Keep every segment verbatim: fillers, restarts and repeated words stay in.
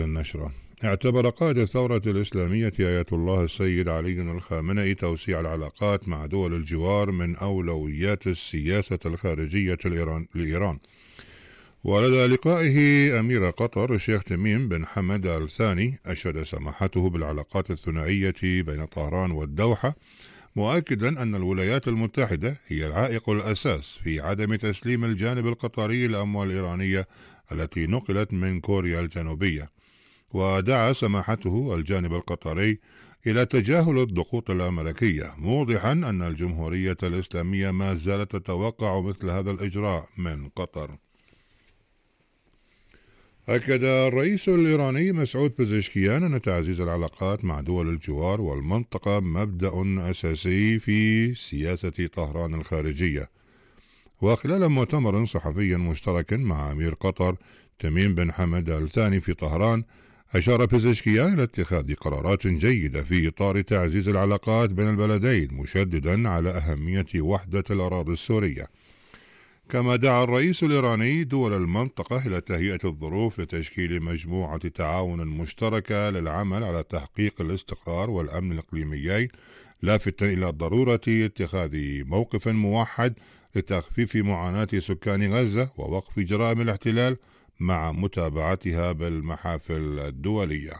النشرة. اعتبر قائد الثورة الإسلامية آية الله السيد علي الخامنئي توسيع العلاقات مع دول الجوار من أولويات السياسة الخارجية لإيران. ولدى لقائه أمير قطر الشيخ تميم بن حمد آل ثاني أشاد سماحته بالعلاقات الثنائية بين طهران والدوحة، مؤكدا أن الولايات المتحدة هي العائق الأساس في عدم تسليم الجانب القطري الأموال الإيرانية التي نقلت من كوريا الجنوبية. ودعا سماحته الجانب القطري إلى تجاهل الضغوط الأمريكية، موضحا أن الجمهورية الإسلامية ما زالت تتوقع مثل هذا الإجراء من قطر. أكد الرئيس الإيراني مسعود بزشكيان أن تعزيز العلاقات مع دول الجوار والمنطقة مبدأ أساسي في سياسة طهران الخارجية. وخلال مؤتمر صحفي مشترك مع أمير قطر تميم بن حمد آل ثاني في طهران، أشار بزشكيان إلى اتخاذ قرارات جيدة في إطار تعزيز العلاقات بين البلدين، مشددا على أهمية وحدة الأراضي السورية. كما دعا الرئيس الإيراني دول المنطقة إلى تهيئة الظروف لتشكيل مجموعة تعاون مشتركة للعمل على تحقيق الاستقرار والأمن الإقليميين، لافتا إلى ضرورة اتخاذ موقف موحد لتخفيف معاناة سكان غزة ووقف جرائم الاحتلال مع متابعتها بالمحافل الدولية.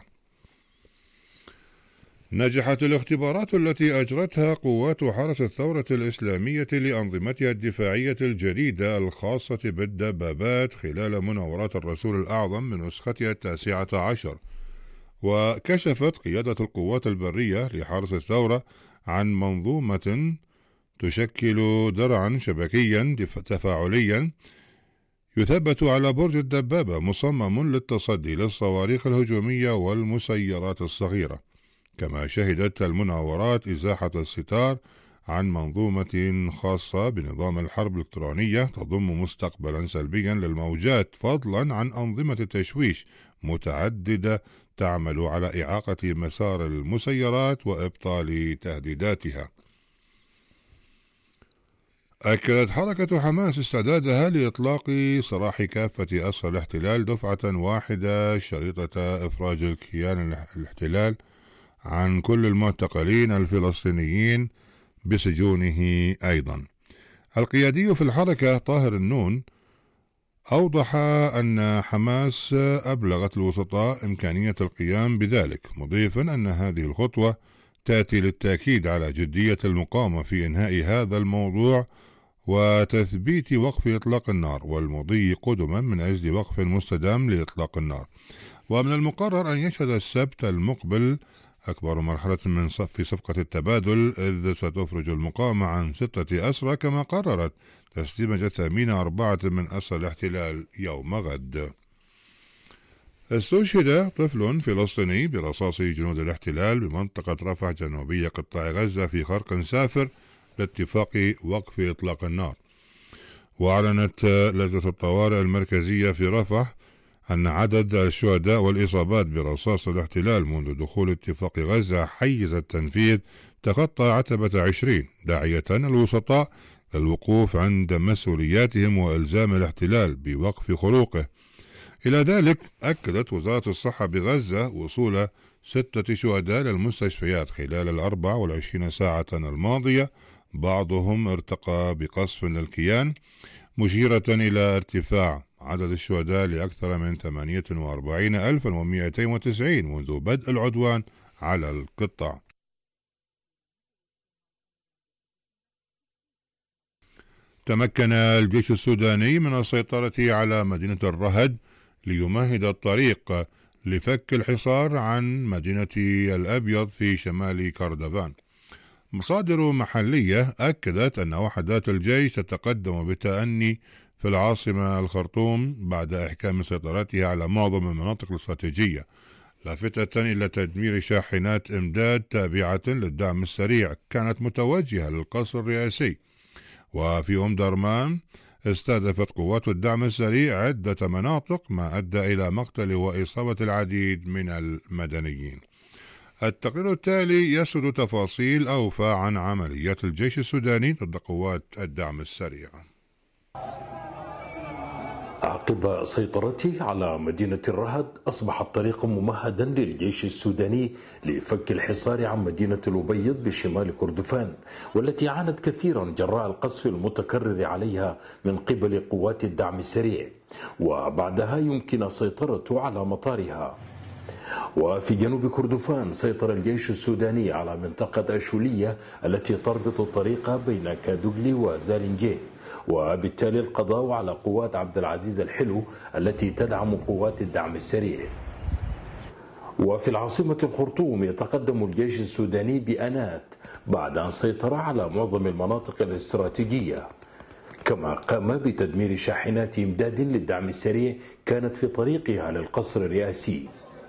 نجحت الاختبارات التي أجرتها قوات حرس الثورة الإسلامية لأنظمتها الدفاعية الجديدة الخاصة بالدبابات خلال مناورات الرسول الأعظم من نسختها التاسعة عشر. وكشفت قيادة القوات البرية لحرس الثورة عن منظومة تشكل درعا شبكيا تفاعليا يثبت على برج الدبابة، مصمم للتصدي للصواريخ الهجومية والمسيرات الصغيرة. كما شهدت المناورات إزاحة الستار عن منظومة خاصة بنظام الحرب الإلكترونية تضم مستقبلا سلبيا للموجات، فضلا عن أنظمة تشويش متعددة تعمل على إعاقة مسار المسيرات وإبطال تهديداتها. أكدت حركة حماس استعدادها لإطلاق سراح كافة أسرى الاحتلال دفعة واحدة شريطة إفراج الكيان الاحتلال عن كل المعتقلين الفلسطينيين بسجونه أيضا. القيادي في الحركة طاهر النون أوضح أن حماس أبلغت الوسطاء إمكانية القيام بذلك، مضيفا أن هذه الخطوة تأتي للتأكيد على جدية المقاومة في إنهاء هذا الموضوع وتثبيت وقف إطلاق النار، والمضي قدما من أجل وقف مستدام لإطلاق النار. ومن المقرر أن يشهد السبت المقبل أكبر مرحلة من صف صفقة التبادل، إذ ستفرج المقاومة عن ستة أسرى، كما قررت تسليم جثامين أربعة من أسرى الاحتلال يوم غد. استشهد طفل فلسطيني برصاص جنود الاحتلال بمنطقة رفح جنوبية قطاع غزة في خرق سافر لاتفاق وقف إطلاق النار. وأعلنت لجنة الطوارئ المركزية في رفح أن عدد الشهداء والإصابات برصاص الاحتلال منذ دخول اتفاق غزة حيز التنفيذ تخطى عتبة عشرين، داعية الوسطاء للوقوف عند مسؤولياتهم وإلزام الاحتلال بوقف خروقه. إلى ذلك أكدت وزارة الصحة بغزة وصول ستة شهداء للمستشفيات خلال الأربع والعشرين ساعة الماضية، بعضهم ارتقى بقصف للكيان، مشيرة إلى ارتفاع عدد الشهداء لأكثر من ثمانية وأربعين ألفا ومئتين وتسعين منذ بدء العدوان على القطاع. تمكن الجيش السوداني من السيطرة على مدينة الرهد ليمهد الطريق لفك الحصار عن مدينة الأبيض في شمال كردفان. مصادر محلية أكدت أن وحدات الجيش تتقدم بتأني في العاصمة الخرطوم بعد إحكام سيطرتها على معظم المناطق الاستراتيجية، لافتة إلى تدمير شاحنات إمداد تابعة للدعم السريع كانت متوجهة للقصر الرئاسي. وفي أم درمان استهدفت قوات الدعم السريع عدة مناطق، ما أدى إلى مقتل وإصابة العديد من المدنيين. التقرير التالي يسرد تفاصيل أوفى عن عمليات الجيش السوداني ضد قوات الدعم السريع. عقب سيطرته على مدينة الرهد أصبح الطريق ممهدا للجيش السوداني لفك الحصار عن مدينة الأبيض بشمال كردفان، والتي عانت كثيرا جراء القصف المتكرر عليها من قبل قوات الدعم السريع، وبعدها يمكن السيطرة على مطارها. وفي جنوب كردفان سيطر الجيش السوداني على منطقة أشولية التي تربط الطريق بين كادوغلي وزالنجيه، وبالتالي القضاء على قوات عبد العزيز الحلو التي تدعم قوات الدعم السريع. وفي العاصمة الخرطوم يتقدم الجيش السوداني بأنات بعد أن سيطر على معظم المناطق الاستراتيجية، كما قام بتدمير شاحنات إمداد للدعم السريع كانت في طريقها للقصر الرئاسي.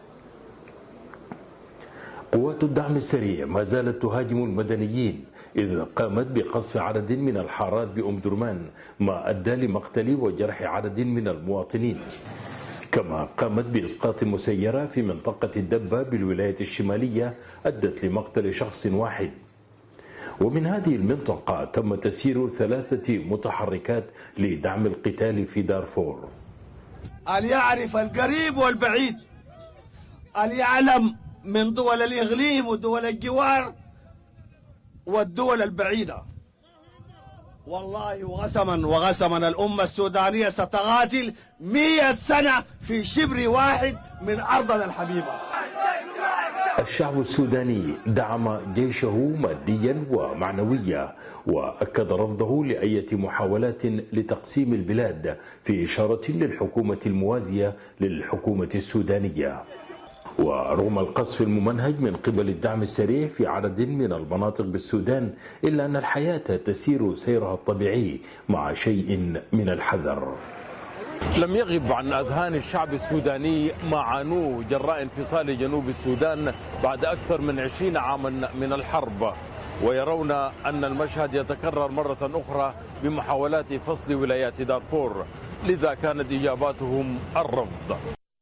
قوات الدعم السريع ما زالت تهاجم المدنيين، إذ قامت بقصف عدد من الحارات بأم درمان، ما أدى لمقتل وجرح عدد من المواطنين، كما قامت بإسقاط مسيرة في منطقة الدبة بالولاية الشمالية أدت لمقتل شخص واحد. ومن هذه المنطقة تم تسيير ثلاثة متحركات لدعم القتال في دارفور. أن يعرف القريب والبعيد، أن يعلم من دول الإقليم ودول الجوار والدول البعيدة، والله وغسما وغسما الأمة السودانية ستقاتل مئة سنة في شبر واحد من أرضنا الحبيبة. الشعب السوداني دعم جيشه ماديا ومعنويا، وأكد رفضه لأي محاولات لتقسيم البلاد، في إشارة للحكومة الموازية للحكومة السودانية. ورغم القصف الممنهج من قبل الدعم السريع في عدد من المناطق بالسودان، إلا أن الحياة تسير سيرها الطبيعي مع شيء من الحذر. لم يغب عن أذهان الشعب السوداني ما عانوه جراء انفصال جنوب السودان بعد أكثر من عشرين عاما من الحرب، ويرون أن المشهد يتكرر مرة أخرى بمحاولات فصل ولايات دارفور، لذا كانت إجاباتهم الرفض.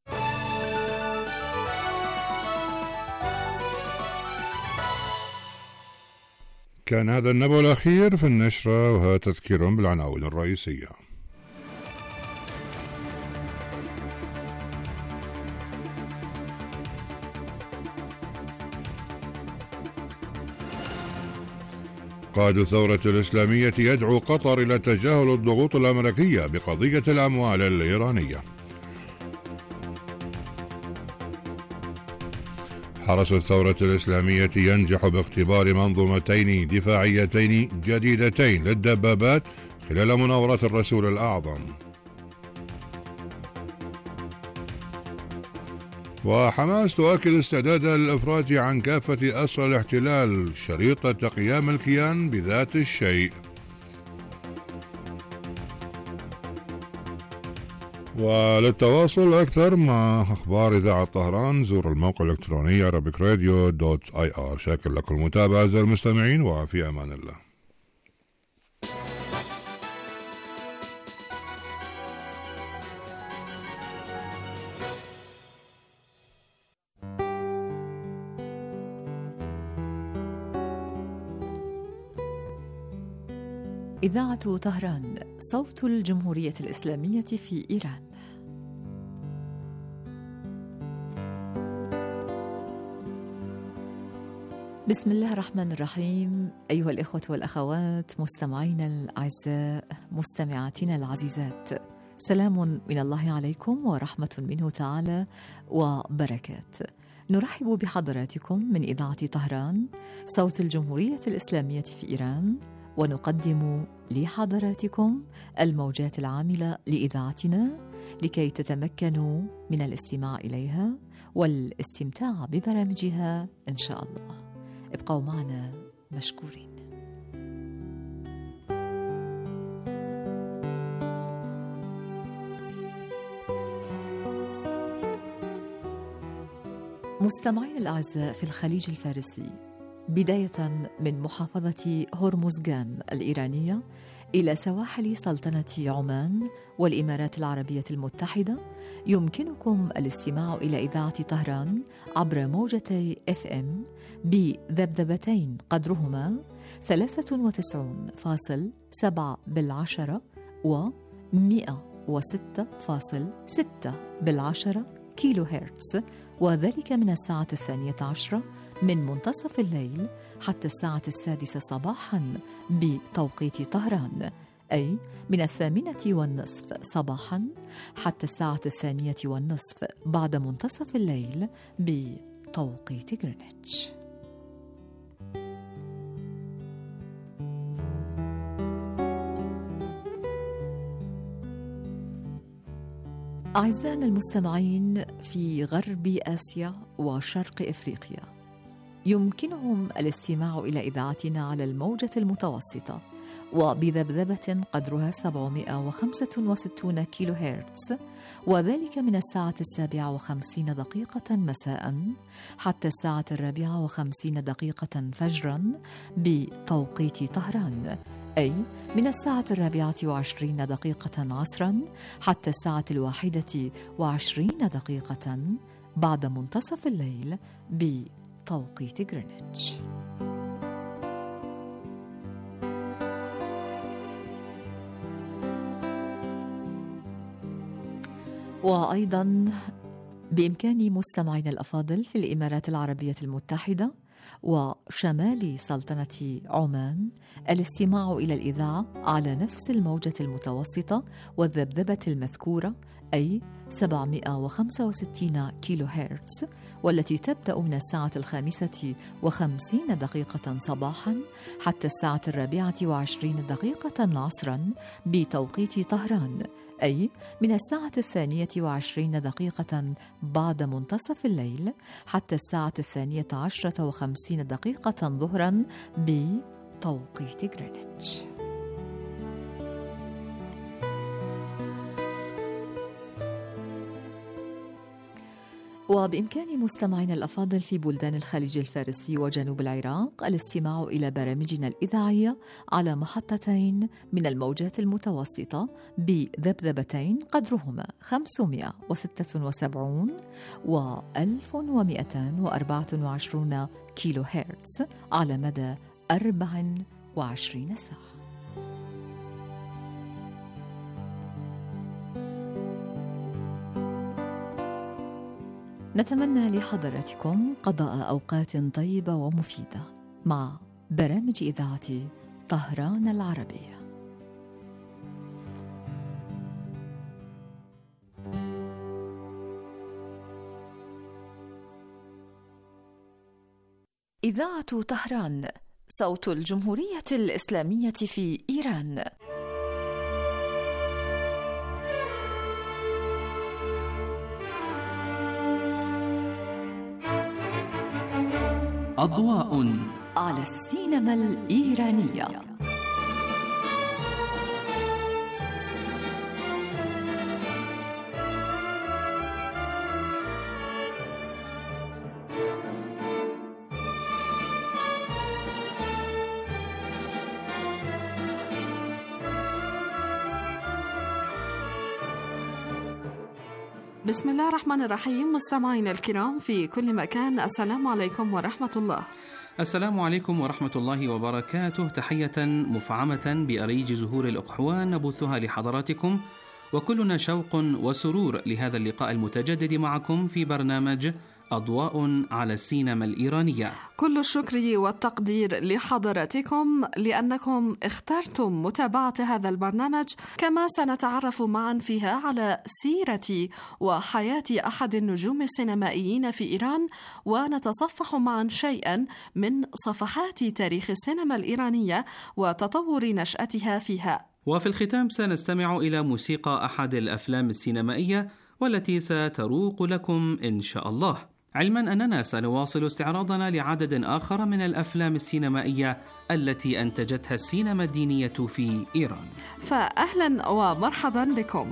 كان هذا النبأ الأخير في النشرة، وهذا تذكير بالعناوين الرئيسية. قائد الثورة الإسلامية يدعو قطر إلى تجاهل الضغوط الأمريكية بقضية الأموال الإيرانية. حرس الثورة الإسلامية ينجح باختبار منظومتين دفاعيتين جديدتين للدبابات خلال مناورات الرسول الأعظم. وحماس تؤكد استعدادها للإفراج عن كافة أسرى الاحتلال، شريطة قيام الكيان بذات الشيء. وللتواصل أكثر مع أخبار إذاعة طهران زور الموقع الإلكتروني عربيك راديو دوت آي آر. شاكر لكم المتابعة أعزائي المستمعين، وفي أمان الله. إذاعة طهران، صوت الجمهورية الإسلامية في إيران. بسم الله الرحمن الرحيم. أيها الإخوة والأخوات، مستمعينا الأعزاء، مستمعاتنا العزيزات، سلام من الله عليكم ورحمة منه تعالى وبركات. نرحب بحضراتكم من إذاعة طهران، صوت الجمهورية الإسلامية في إيران، ونقدم لحضراتكم الموجات العاملة لإذاعتنا لكي تتمكنوا من الاستماع إليها والاستمتاع ببرامجها إن شاء الله. ابقوا معنا مشكورين. مستمعين الأعزاء، في الخليج الفارسي بداية من محافظة هرمزغان الإيرانية إلى سواحل سلطنة عمان والإمارات العربية المتحدة، يمكنكم الاستماع إلى إذاعة طهران عبر موجتي إف إم بذبذبتين قدرهما ثلاثة وتسعين فاصلة سبعة بالعشرة و مئة وستة فاصل ستة بالعشرة كيلو هرتز، وذلك من الساعة الثانية عشرة من منتصف الليل حتى الساعة السادسة صباحاً بتوقيت طهران، أي من الثامنة والنصف صباحاً حتى الساعة الثانية والنصف بعد منتصف الليل بتوقيت غرينتش. أعزائنا المستمعين في غرب آسيا وشرق إفريقيا، يمكنهم الاستماع إلى إذاعتنا على الموجة المتوسطة وبذبذبة قدرها سبعمائة وخمسة وستين كيلو هرتز، وذلك من الساعة السابعة وخمسين دقيقة مساء حتى الساعة الرابعة وخمسين دقيقة فجرا بتوقيت طهران، أي من الساعة الرابعة وعشرين دقيقة عصرا حتى الساعة الواحدة وعشرين دقيقة بعد منتصف الليل بتوقيت غرينتش. وأيضا بإمكان مستمعينا الأفاضل في الإمارات العربية المتحدة وشمال سلطنة عمان الاستماع إلى الإذاعة على نفس الموجة المتوسطة والذبذبة المذكورة، أي سبعمائة وخمسة وستين كيلو هرتز، والتي تبدأ من الساعة الخامسة وخمسين دقيقة صباحا حتى الساعة الرابعة وعشرين دقيقة عصرا بتوقيت طهران، أي من الساعة الثانية وعشرين دقيقة بعد منتصف الليل حتى الساعة الثانية عشرة وخمسين دقيقة ظهرا بتوقيت غرينتش. وبإمكان مستمعينا الأفاضل في بلدان الخليج الفارسي وجنوب العراق الاستماع إلى برامجنا الإذاعية على محطتين من الموجات المتوسطة بذبذبتين قدرهما خمسمائة وستة وسبعين و ألف ومئتين وأربعة وعشرين كيلو هرتز على مدى أربع وعشرين ساعة. نتمنى لحضراتكم قضاء أوقات طيبة ومفيدة مع برامج إذاعة طهران العربية. إذاعة طهران، صوت الجمهورية الإسلامية في إيران. أضواء على السينما الإيرانية. بسم الله الرحمن الرحيم. مستمعينا الكرام في كل مكان، السلام عليكم ورحمة الله. السلام عليكم ورحمة الله وبركاته. تحية مفعمة بأريج زهور الأقحوان نبثها لحضراتكم، وكلنا شوق وسرور لهذا اللقاء المتجدد معكم في برنامج أضواء على السينما الإيرانية. كل الشكر والتقدير لحضراتكم لأنكم اخترتم متابعة هذا البرنامج، كما سنتعرف معا فيها على سيرة وحياة أحد النجوم السينمائيين في إيران، ونتصفح معا شيئا من صفحات تاريخ السينما الإيرانية وتطور نشأتها فيها. وفي الختام سنستمع إلى موسيقى أحد الأفلام السينمائية والتي ستروق لكم إن شاء الله، علما أننا سنواصل استعراضنا لعدد آخر من الأفلام السينمائية التي أنتجتها السينما الدينية في إيران. فأهلا ومرحبا بكم.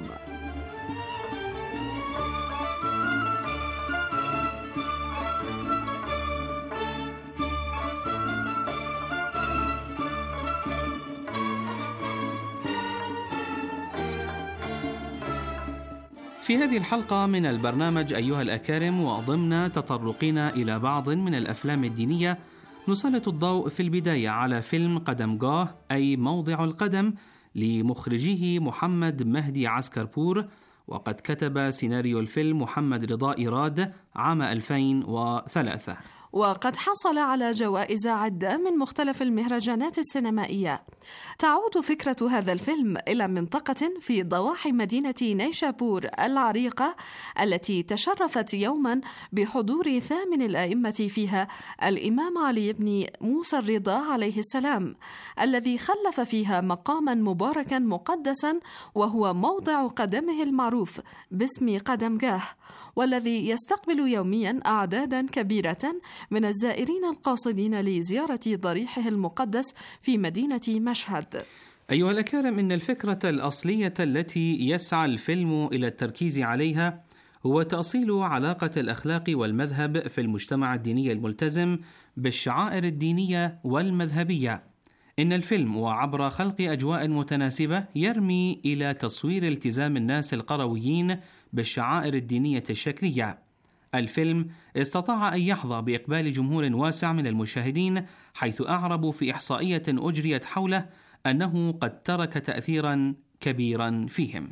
في هذه الحلقة من البرنامج أيها الأكارم، وضمن تطرقنا إلى بعض من الأفلام الدينية، نسلط الضوء في البداية على فيلم قدمجاه أي موضع القدم لمخرجه محمد مهدي عسكربور، وقد كتب سيناريو الفيلم محمد رضا إيراد عام ألفين وثلاثة. وقد حصل على جوائز عدة من مختلف المهرجانات السينمائية. تعود فكرة هذا الفيلم إلى منطقة في ضواحي مدينة نيشابور العريقة التي تشرفت يوما بحضور ثامن الأئمة فيها، الإمام علي بن موسى الرضا عليه السلام، الذي خلف فيها مقاما مباركا مقدسا وهو موضع قدمه المعروف باسم قدمجاه، والذي يستقبل يوميا أعدادا كبيرة من الزائرين القاصدين لزيارة ضريحه المقدس في مدينة مشهد. أيها الأكارم، إن الفكرة الأصلية التي يسعى الفيلم إلى التركيز عليها هو تأصيل علاقة الأخلاق والمذهب في المجتمع الديني الملتزم بالشعائر الدينية والمذهبية. إن الفيلم وعبر خلق أجواء متناسبة يرمي إلى تصوير التزام الناس القرويين بالشعائر الدينية الشكلية. الفيلم استطاع أن يحظى بإقبال جمهور واسع من المشاهدين، حيث أعربوا في إحصائية أجريت حوله أنه قد ترك تأثيرا كبيرا فيهم.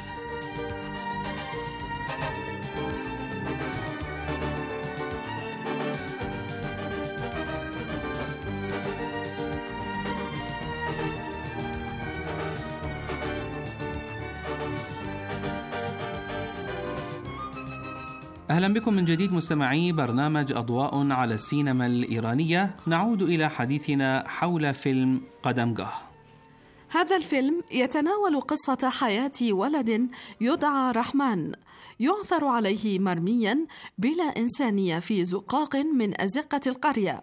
أهلا بكم من جديد مستمعي برنامج أضواء على السينما الإيرانية. نعود إلى حديثنا حول فيلم قدمجاه. هذا الفيلم يتناول قصة حياة ولد يدعى رحمن، يعثر عليه مرميا بلا إنسانية في زقاق من أزقة القرية.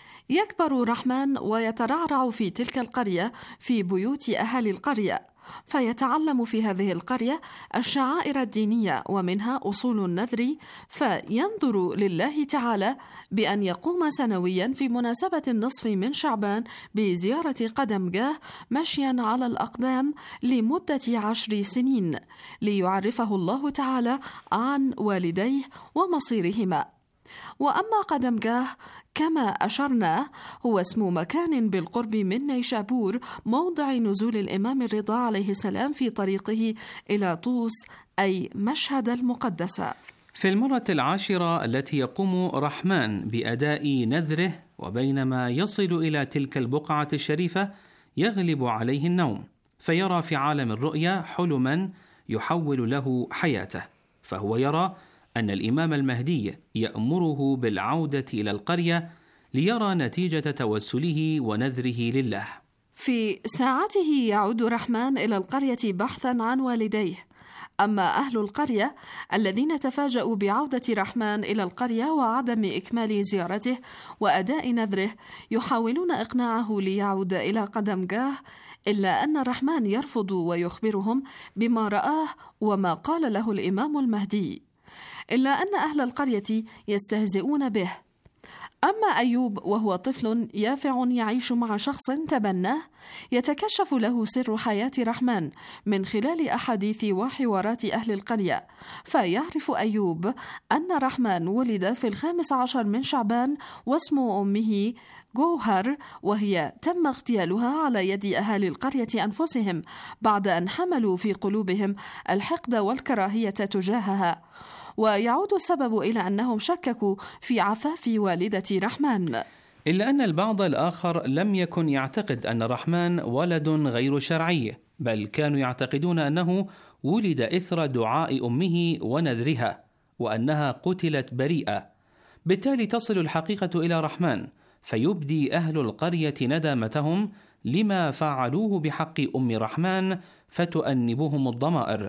يكبر رحمن ويترعرع في تلك القرية في بيوت أهالي القرية، فيتعلم في هذه القرية الشعائر الدينية ومنها أصول النذر، فينظر لله تعالى بأن يقوم سنويا في مناسبة النصف من شعبان بزيارة قدمجاه مشيا على الأقدام لمدة عشر سنين، ليعرفه الله تعالى عن والديه ومصيرهما. وأما قدمجاه كما أشرنا هو اسم مكان بالقرب من نيشابور، موضع نزول الإمام الرضا عليه السلام في طريقه إلى طوس أي مشهد المقدسة. في المرة العاشرة التي يقوم رحمن بأداء نذره، وبينما يصل إلى تلك البقعة الشريفة يغلب عليه النوم، فيرى في عالم الرؤيا حلما يحول له حياته، فهو يرى أن الإمام المهدي يأمره بالعودة إلى القرية ليرى نتيجة توسله ونذره لله. في ساعته يعود رحمن إلى القرية بحثا عن والديه. أما أهل القرية الذين تفاجؤوا بعودة رحمن إلى القرية وعدم إكمال زيارته وأداء نذره يحاولون إقناعه ليعود إلى قدمجاه، إلا أن رحمن يرفض ويخبرهم بما رآه وما قال له الإمام المهدي، إلا أن أهل القرية يستهزئون به. أما أيوب وهو طفل يافع يعيش مع شخص تبناه، يتكشف له سر حياة رحمن من خلال أحاديث وحوارات أهل القرية، فيعرف أيوب أن رحمن ولد في الخامس عشر من شعبان واسم أمه جوهر، وهي تم اغتيالها على يد أهالي القرية أنفسهم بعد أن حملوا في قلوبهم الحقد والكراهية تجاهها. ويعود السبب إلى أنهم شككوا في عفاف والدة رحمن. إلا أن البعض الآخر لم يكن يعتقد أن رحمن ولد غير شرعي، بل كانوا يعتقدون أنه ولد إثر دعاء أمه ونذرها، وأنها قتلت بريئة. بالتالي تصل الحقيقة إلى رحمن، فيبدي أهل القرية ندامتهم لما فعلوه بحق أم رحمن، فتؤنبهم الضمائر.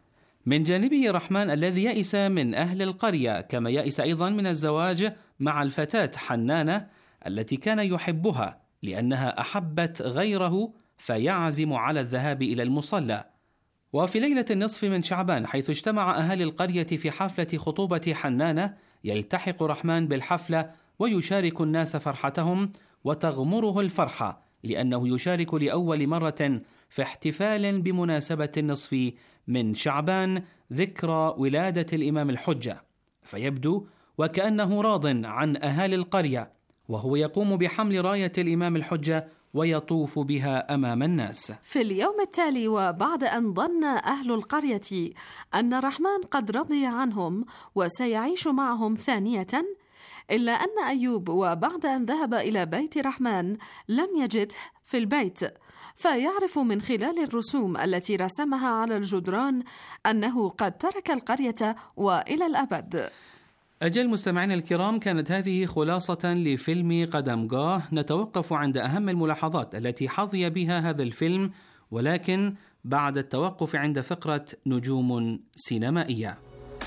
من جانبه رحمن الذي يئس من أهل القرية، كما يئس أيضا من الزواج مع الفتاة حنانة التي كان يحبها لأنها أحبت غيره، فيعزم على الذهاب إلى المصلى. وفي ليلة النصف من شعبان، حيث اجتمع أهل القرية في حفلة خطوبة حنانة، يلتحق رحمن بالحفلة ويشارك الناس فرحتهم، وتغمره الفرحة لأنه يشارك لأول مرة في احتفال بمناسبة النصف من شعبان ذكرى ولادة الإمام الحجة، فيبدو وكأنه راض عن أهالي القرية، وهو يقوم بحمل راية الإمام الحجة ويطوف بها أمام الناس. في اليوم التالي، وبعد أن ظن أهل القرية أن الرحمن قد رضي عنهم وسيعيش معهم ثانية، إلا أن أيوب وبعد أن ذهب إلى بيت رحمن لم يجده في البيت، فيعرف من خلال الرسوم التي رسمها على الجدران أنه قد ترك القرية وإلى الأبد. أجل مستمعينا الكرام، كانت هذه خلاصة لفيلم قدمجاه. نتوقف عند أهم الملاحظات التي حظي بها هذا الفيلم، ولكن بعد التوقف عند فقرة نجوم سينمائية.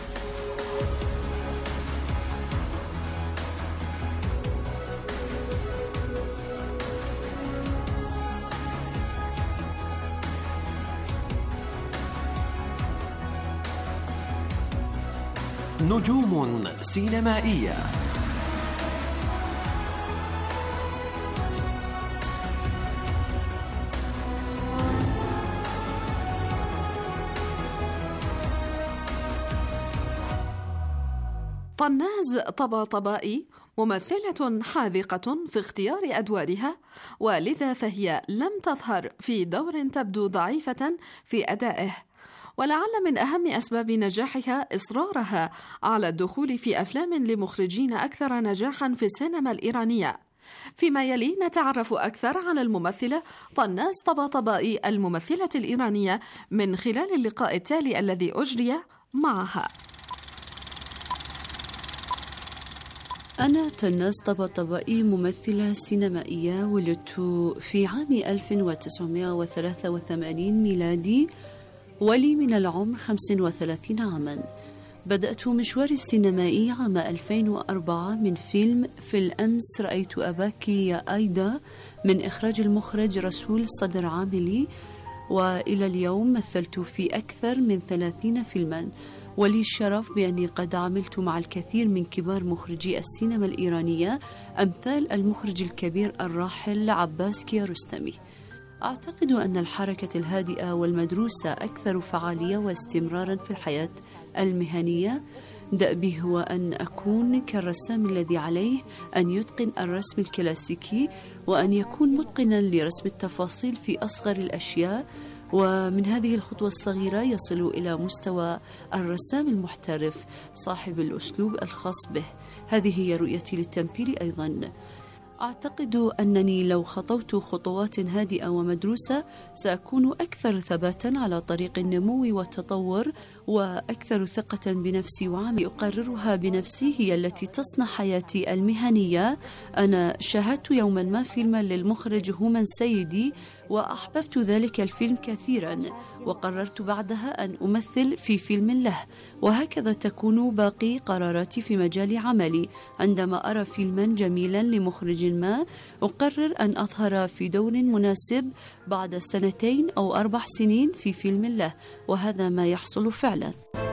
نجوم سينمائية. طناز طباطبائي ممثلة حاذقة في اختيار أدوارها، ولذا فهي لم تظهر في دور تبدو ضعيفة في أدائه، ولعل من أهم أسباب نجاحها إصرارها على الدخول في أفلام لمخرجين أكثر نجاحا في السينما الإيرانية. فيما يلي نتعرف أكثر على الممثلة طناز طباطبائي الممثلة الإيرانية من خلال اللقاء التالي الذي أجري معها. أنا طناز طباطبائي، ممثلة سينمائية. ولدت في عام ألف وتسعمائة وثلاثة وثمانين ميلادي، ولي من العمر خمس وثلاثين عاما. بدأت مشواري السينمائي عام ألفين وأربعة من فيلم في الأمس رأيت أباك يا أيدا من إخراج المخرج رسول صدر عاملي، وإلى اليوم مثلت في أكثر من ثلاثين فيلما، ولي الشرف بأني قد عملت مع الكثير من كبار مخرجي السينما الإيرانية أمثال المخرج الكبير الراحل عباس كيارستمي. أعتقد أن الحركة الهادئة والمدروسة أكثر فعالية واستمرارا في الحياة المهنية. دأبي هو أن أكون كالرسام الذي عليه أن يتقن الرسم الكلاسيكي، وأن يكون متقنا لرسم التفاصيل في أصغر الأشياء، ومن هذه الخطوة الصغيرة يصل إلى مستوى الرسام المحترف صاحب الأسلوب الخاص به. هذه هي رؤيتي للتمثيل أيضا. أعتقد أنني لو خطوت خطوات هادئة ومدروسة سأكون أكثر ثباتا على طريق النمو والتطور، وأكثر ثقة بنفسي وعمل أقررها بنفسي هي التي تصنع حياتي المهنية. أنا شاهدت يوما ما فيلما للمخرج هومان سيدي، وأحببت ذلك الفيلم كثيرا، وقررت بعدها أن أمثل في فيلم له، وهكذا تكون باقي قراراتي في مجال عملي. عندما أرى فيلما جميلا لمخرج ما أقرر أن أظهر في دور مناسب بعد سنتين أو أربع سنين في فيلم له، وهذا ما يحصل فعلا.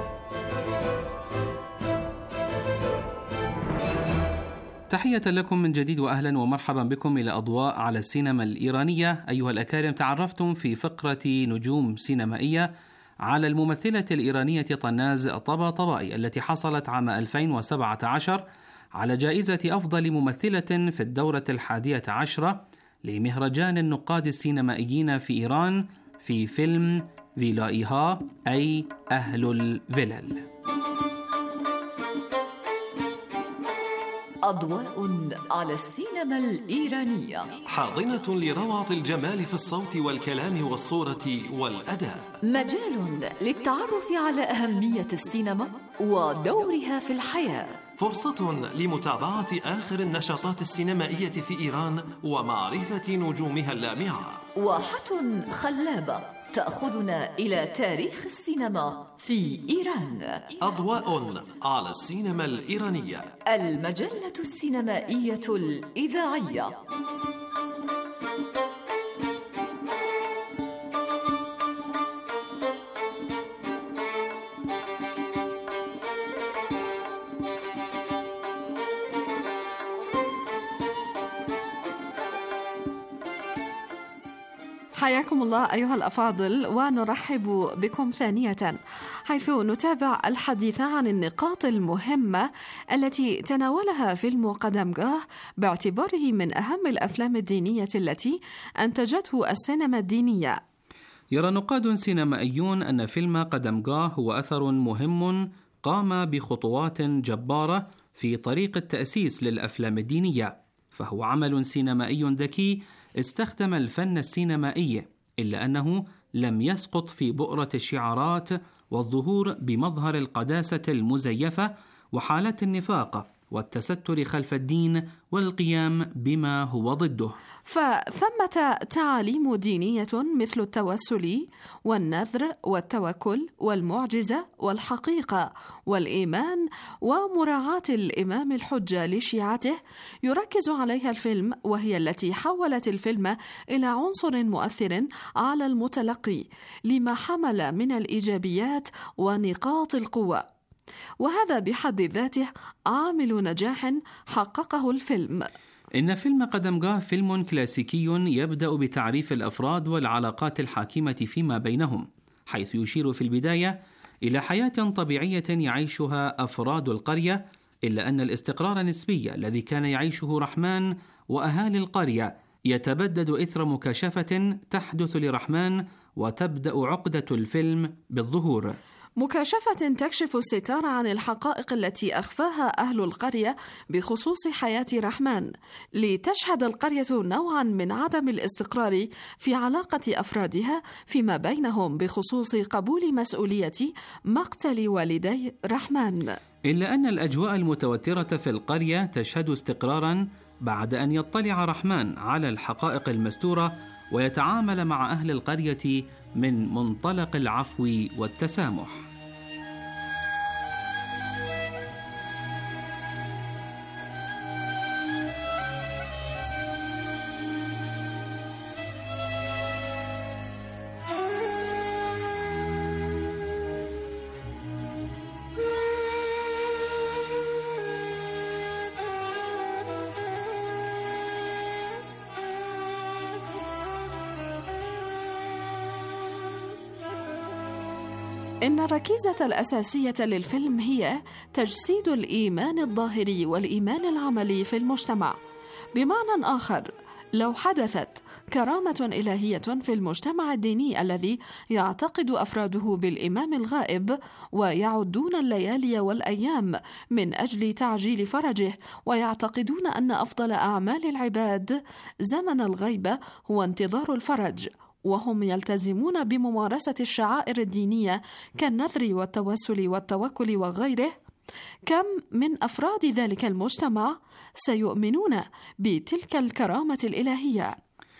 تحية لكم من جديد، وأهلا ومرحبا بكم إلى أضواء على السينما الإيرانية. أيها الأكارم، تعرفتم في فقرة نجوم سينمائية على الممثلة الإيرانية طناز طباطبائي التي حصلت عام ألفين وسبعة عشر على جائزة أفضل ممثلة في الدورة الحادية عشرة لمهرجان النقاد السينمائيين في إيران في فيلم فيلائها، أي أهل الفلل. أضواء على السينما الإيرانية، حاضنة لروعة الجمال في الصوت والكلام والصورة والأداء، مجال للتعرف على أهمية السينما ودورها في الحياة، فرصة لمتابعة آخر النشاطات السينمائية في إيران ومعرفة نجومها اللامعة، واحة خلابة تأخذنا إلى تاريخ السينما في إيران. أضواء على السينما الإيرانية، المجلة السينمائية الإذاعية. حياكم الله أيها الأفاضل، ونرحب بكم ثانية. حيث نتابع الحديث عن النقاط المهمة التي تناولها فيلم قدمغاه باعتباره من أهم الأفلام الدينية التي أنتجته السينما الدينية. يرى نقاد سينمائيون أن فيلم قدمغاه هو أثر مهم قام بخطوات جبارة في طريق التأسيس للأفلام الدينية، فهو عمل سينمائي ذكي استخدم الفن السينمائي، إلا أنه لم يسقط في بؤرة الشعارات والظهور بمظهر القداسة المزيفة وحالة النفاق والتستر خلف الدين والقيام بما هو ضده. فثمة تعاليم دينية مثل التوسل والنذر والتوكل والمعجزة والحقيقة والإيمان ومراعاة الإمام الحجة لشيعته يركز عليها الفيلم، وهي التي حولت الفيلم إلى عنصر مؤثر على المتلقي لما حمل من الإيجابيات ونقاط القوة، وهذا بحد ذاته عامل نجاح حققه الفيلم. إن فيلم قدمغاه فيلم كلاسيكي يبدأ بتعريف الأفراد والعلاقات الحاكمة فيما بينهم، حيث يشير في البداية إلى حياة طبيعية يعيشها أفراد القرية، إلا أن الاستقرار النسبي الذي كان يعيشه رحمن وأهالي القرية يتبدد إثر مكاشفة تحدث لرحمن، وتبدأ عقدة الفيلم بالظهور. مكاشفة تكشف الستار عن الحقائق التي أخفاها أهل القرية بخصوص حياة رحمن، لتشهد القرية نوعا من عدم الاستقرار في علاقة أفرادها فيما بينهم بخصوص قبول مسؤولية مقتل والدي رحمن. إلا أن الأجواء المتوترة في القرية تشهد استقرارا بعد أن يطلع رحمن على الحقائق المستورة ويتعامل مع أهل القرية من منطلق العفو والتسامح. إن الركيزة الأساسية للفيلم هي تجسيد الإيمان الظاهري والإيمان العملي في المجتمع. بمعنى آخر، لو حدثت كرامة إلهية في المجتمع الديني الذي يعتقد أفراده بالإمام الغائب ويعدون الليالي والأيام من أجل تعجيل فرجه، ويعتقدون أن أفضل أعمال العباد زمن الغيبة هو انتظار الفرج، وهم يلتزمون بممارسة الشعائر الدينية كالنذر والتوسل والتوكل وغيره، كم من أفراد ذلك المجتمع سيؤمنون بتلك الكرامة الإلهية؟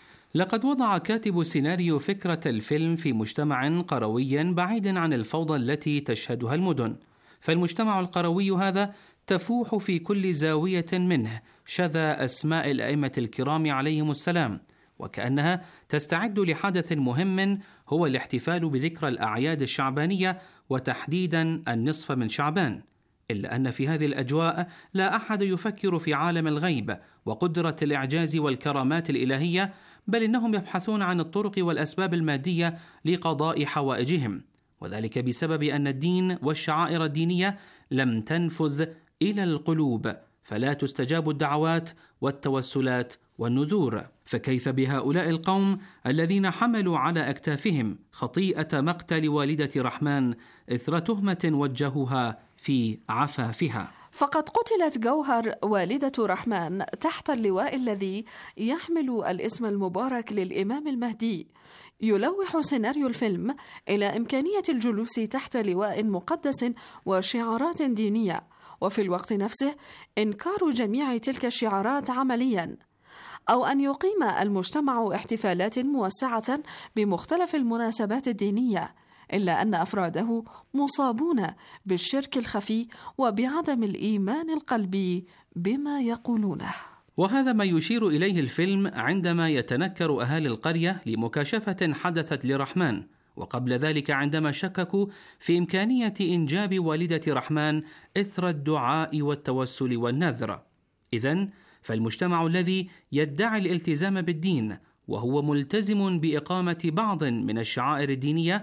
لقد وضع كاتب سيناريو فكرة الفيلم في مجتمع قروي بعيد عن الفوضى التي تشهدها المدن، فالمجتمع القروي هذا تفوح في كل زاوية منه شذا أسماء الأئمة الكرام عليهم السلام، وكأنها تستعد لحدث مهم هو الاحتفال بذكرى الأعياد الشعبانية وتحديدا النصف من شعبان. إلا أن في هذه الأجواء لا أحد يفكر في عالم الغيب وقدرة الإعجاز والكرامات الإلهية، بل إنهم يبحثون عن الطرق والأسباب المادية لقضاء حوائجهم، وذلك بسبب أن الدين والشعائر الدينية لم تنفذ إلى القلوب، فلا تستجاب الدعوات والتوسلات والنذور. فكيف بهؤلاء القوم الذين حملوا على أكتافهم خطيئة مقتل والدة رحمن إثر تهمة وجهوها في عفافها؟ فقد قتلت جوهر والدة رحمن تحت اللواء الذي يحمل الاسم المبارك للإمام المهدي. يلوح سيناريو الفيلم إلى إمكانية الجلوس تحت لواء مقدس وشعارات دينية، وفي الوقت نفسه إنكار جميع تلك الشعارات عملياً، أو أن يقيم المجتمع احتفالات موسعة بمختلف المناسبات الدينية، إلا أن أفراده مصابون بالشرك الخفي وبعدم الإيمان القلبي بما يقولونه. وهذا ما يشير إليه الفيلم عندما يتنكر أهالي القرية لمكاشفة حدثت لرحمن، وقبل ذلك عندما شككوا في إمكانية إنجاب والدة رحمن إثر الدعاء والتوسل والنذر. إذن فالمجتمع الذي يدعي الالتزام بالدين وهو ملتزم بإقامة بعض من الشعائر الدينية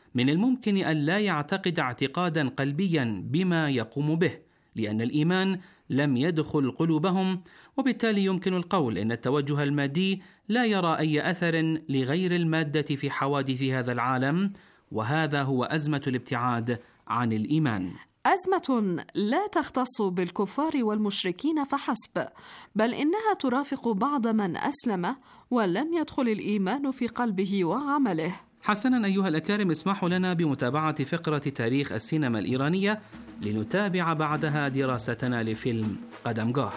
من الممكن أن لا يعتقد اعتقادا قلبيا بما يقوم به، لأن الإيمان لم يدخل قلوبهم، وبالتالي يمكن القول أن التوجه المادي لا يرى أي أثر لغير المادة في حوادث هذا العالم، وهذا هو أزمة الابتعاد عن الإيمان. أزمة لا تختص بالكفار والمشركين فحسب، بل إنها ترافق بعض من أسلم ولم يدخل الإيمان في قلبه وعمله. حسنا أيها الأكارم، اسمحوا لنا بمتابعة فقرة تاريخ السينما الإيرانية لنتابع بعدها دراستنا لفيلم قدمگاه.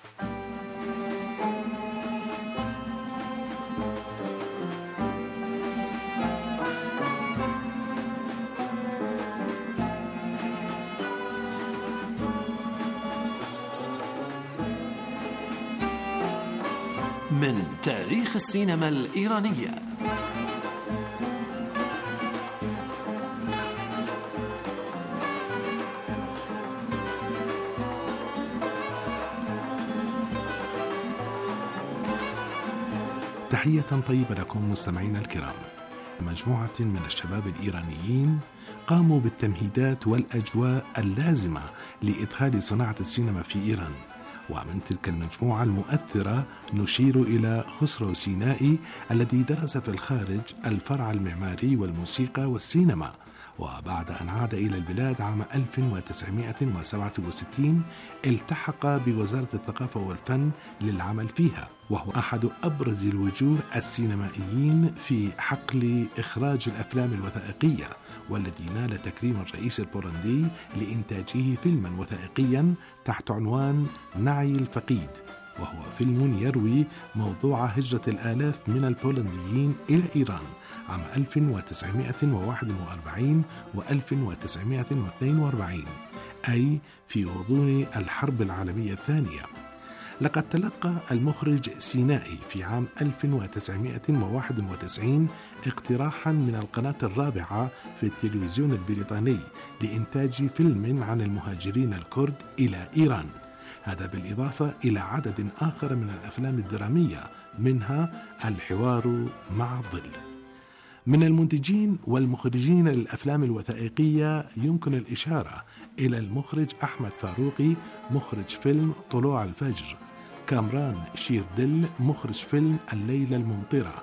من تاريخ السينما الإيرانية. تحية طيبة لكم مستمعينا الكرام. مجموعة من الشباب الإيرانيين قاموا بالتمهيدات والأجواء اللازمة لإدخال صناعة السينما في إيران، ومن تلك المجموعة المؤثرة نشير إلى خسرو سينائي الذي درس في الخارج الفرع المعماري والموسيقى والسينما، وبعد أن عاد إلى البلاد عام ألف وتسعمائة وسبعة وستين التحق بوزارة الثقافة والفن للعمل فيها، وهو أحد أبرز الوجوه السينمائيين في حقل إخراج الأفلام الوثائقية، والذي نال تكريم الرئيس البولندي لإنتاجه فيلما وثائقيا تحت عنوان نعي الفقيد، وهو فيلم يروي موضوع هجرة الآلاف من البولنديين إلى إيران عام ألف وتسعمائة وواحد وأربعين و ألف وتسعمائة واثنين وأربعين، أي في غضون الحرب العالمية الثانية. لقد تلقى المخرج سينائي في عام ألف وتسعمائة وواحد وتسعين اقتراحا من القناة الرابعة في التلفزيون البريطاني لإنتاج فيلم عن المهاجرين الكرد إلى إيران، هذا بالإضافة إلى عدد آخر من الأفلام الدرامية، منها الحوار مع الظل. من المنتجين والمخرجين للأفلام الوثائقية يمكن الإشارة إلى المخرج أحمد فاروقي مخرج فيلم طلوع الفجر، كامران شيردل مخرج فيلم الليلة الممطرة،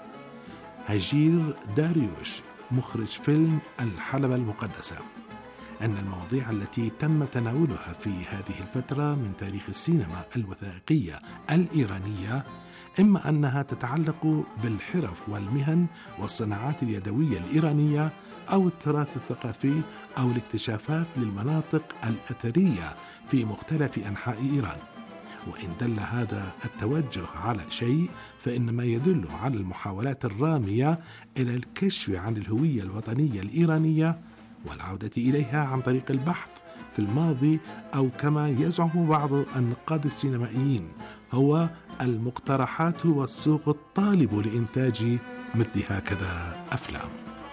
هجير داريوش مخرج فيلم الحلبة المقدسة. أن المواضيع التي تم تناولها في هذه الفترة من تاريخ السينما الوثائقية الإيرانية إما أنها تتعلق بالحرف والمهن والصناعات اليدوية الإيرانية، أو التراث الثقافي، أو الاكتشافات للمناطق الأثرية في مختلف أنحاء إيران. وإن دل هذا التوجه على شيء فإنما يدل على المحاولات الرامية إلى الكشف عن الهوية الوطنية الإيرانية والعودة إليها عن طريق البحث في الماضي، أو كما يزعم بعض النقاد السينمائيين هو المقترحات والسوق الطالب لإنتاج مثل هكذا أفلام.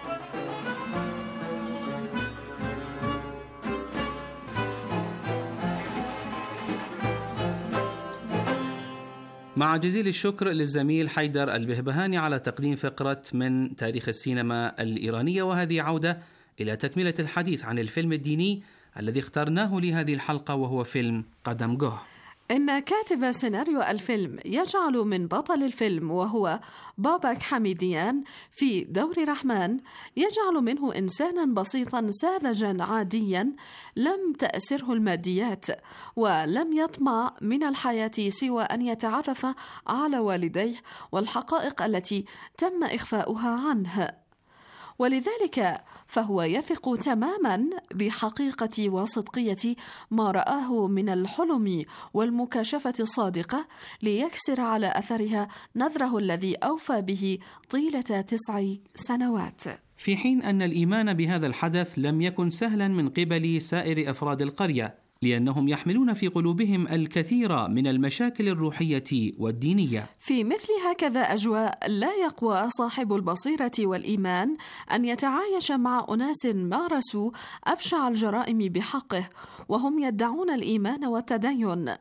مع جزيل الشكر للزميل حيدر البهبهاني على تقديم فقرة من تاريخ السينما الإيرانية، وهذه عودة إلى تكملة الحديث عن الفيلم الديني الذي اخترناه لهذه الحلقة، وهو فيلم قدمگاه. إن كاتب سيناريو الفيلم يجعل من بطل الفيلم وهو بابك حميديان في دور رحمن، يجعل منه إنسانا بسيطا ساذجا عاديا لم تأسره الماديات، ولم يطمع من الحياة سوى أن يتعرف على والديه والحقائق التي تم إخفاؤها عنه، ولذلك فهو يثق تماما بحقيقة وصدقية ما رآه من الحلم والمكاشفة الصادقة ليكسر على أثرها نذره الذي أوفى به طيلة تسع سنوات. في حين أن الإيمان بهذا الحدث لم يكن سهلا من قبل سائر أفراد القرية، لأنهم يحملون في قلوبهم الكثير من المشاكل الروحية والدينية. في مثل هكذا أجواء لا يقوى صاحب البصيرة والإيمان أن يتعايش مع أناس مارسوا أبشع الجرائم بحقه وهم يدعون الإيمان والتدين،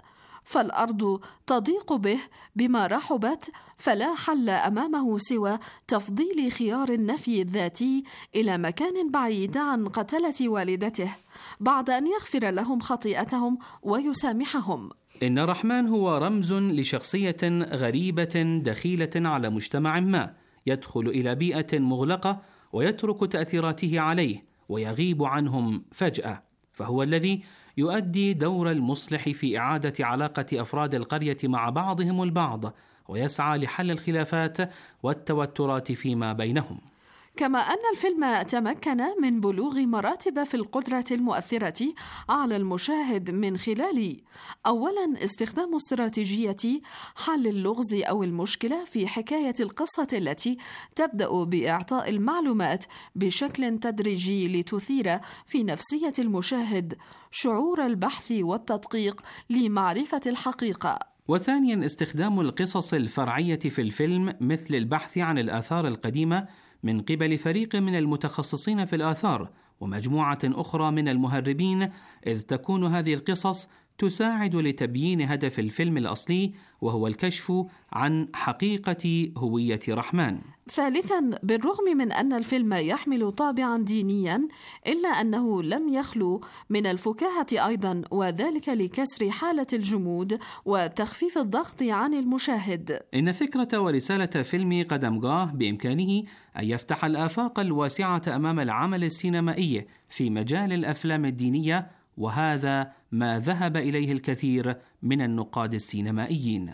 فالأرض تضيق به بما رحبت، فلا حل أمامه سوى تفضيل خيار النفي الذاتي إلى مكان بعيد عن قتلة والدته بعد أن يغفر لهم خطيئتهم ويسامحهم. إن رحمن هو رمز لشخصية غريبة دخيلة على مجتمع ما، يدخل إلى بيئة مغلقة ويترك تأثيراته عليه ويغيب عنهم فجأة، فهو الذي يؤدي دور المصلح في إعادة علاقة أفراد القرية مع بعضهم البعض، ويسعى لحل الخلافات والتوترات فيما بينهم. كما أن الفيلم تمكن من بلوغ مراتب في القدرة المؤثرة على المشاهد من خلال أولاً استخدام استراتيجية حل اللغز أو المشكلة في حكاية القصة التي تبدأ بإعطاء المعلومات بشكل تدريجي لتثير في نفسية المشاهد شعور البحث والتدقيق لمعرفة الحقيقة. وثانياً استخدام القصص الفرعية في الفيلم مثل البحث عن الآثار القديمة من قبل فريق من المتخصصين في الآثار ومجموعة أخرى من المهربين، إذ تكون هذه القصص تساعد لتبيين هدف الفيلم الأصلي، وهو الكشف عن حقيقة هوية رحمن. ثالثاً، بالرغم من أن الفيلم يحمل طابعاً دينياً، إلا أنه لم يخلو من الفكاهة أيضاً، وذلك لكسر حالة الجمود وتخفيف الضغط عن المشاهد. إن فكرة ورسالة فيلم قدمغاه بإمكانه أن يفتح الآفاق الواسعة أمام العمل السينمائي في مجال الأفلام الدينية، وهذا ما ذهب إليه الكثير من النقاد السينمائيين.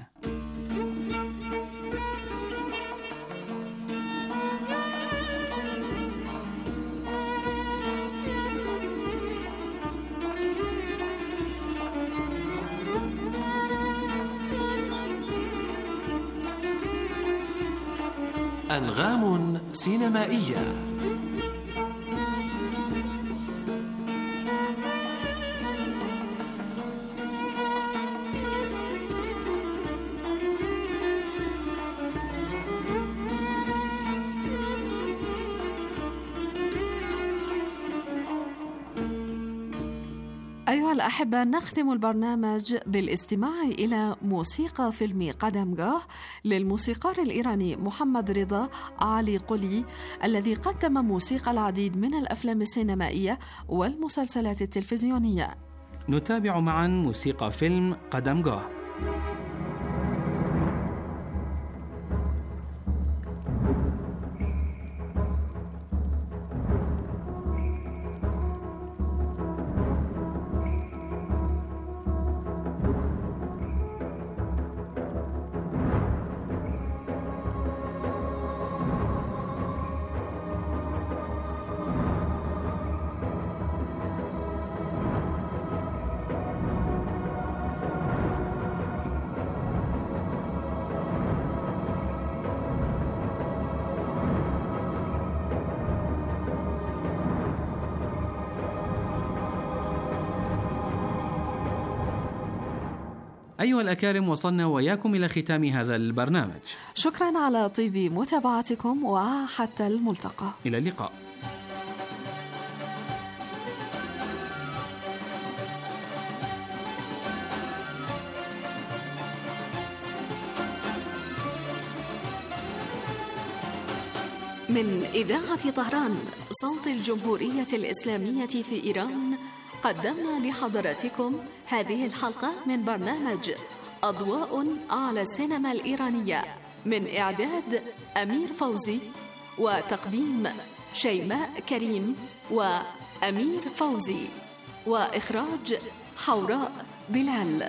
أنغام سينمائية. أيها الأحبة، نختم البرنامج بالاستماع إلى موسيقى فيلم قدمغاه للموسيقار الإيراني محمد رضا علي قلي، الذي قدم موسيقى العديد من الأفلام السينمائية والمسلسلات التلفزيونية. نتابع معا موسيقى فيلم قدمغاه. أيها الأكارم، وصلنا وياكم إلى ختام هذا البرنامج. شكرا على طيب متابعتكم، وحتى الملتقى. إلى اللقاء. من إذاعة طهران صوت الجمهورية الإسلامية في إيران، قدمنا لحضراتكم هذه الحلقة من برنامج أضواء على السينما الإيرانية، من إعداد أمير فوزي وتقديم شيماء كريم وأمير فوزي، وإخراج حوراء بلال.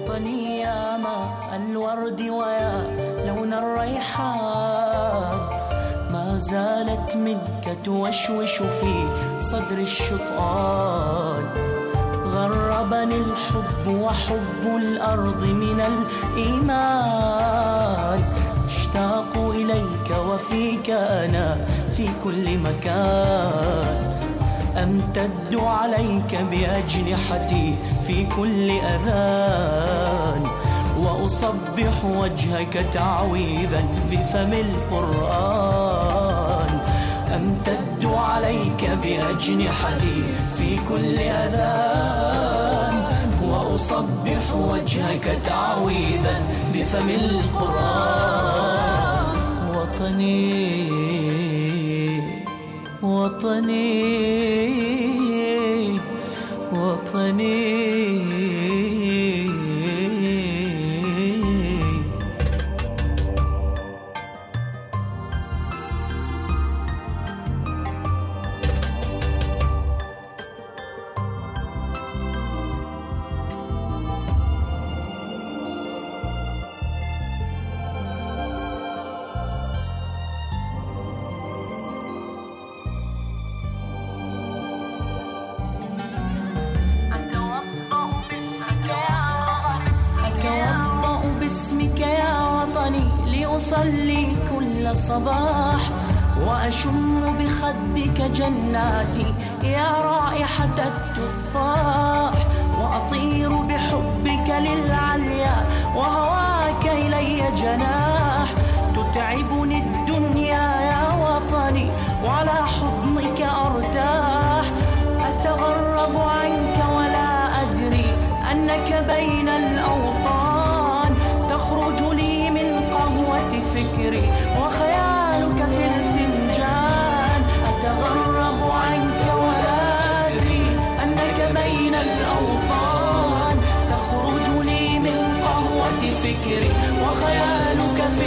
وطني يا ماء الورد ويا لون الريحان، ما زالت منك توشوش في صدر الشطآن. غربني الحب وحب الأرض من الإيمان، اشتاق إليك وفيك أنا في كل مكان. أمتد عليك بأجنحتي في كل أذان، وأصبح وجهك تعويذا بفم القرآن. أمتد عليك بأجنحتي في كل أذان، وأصبح وجهك تعويذا بفم القرآن. وطني وطني وطني باسمك يا وطني لأصلي كل صباح، وأشم بخدك جناتي يا رائحة التفاح، وأطير بحبك للعليا وهواك إلي جناح. تتعبني الدنيا يا وطني وعلى حضنك أرتاح، أتغرب عنك ولا أدري أنك بين الأوطان. تخرج لي من قهوة فكري وخيالك في الفنجان، أتغرب عنك ولا أدري أنك بين الأوطان. تخرج لي من قهوة فكري وخيالك في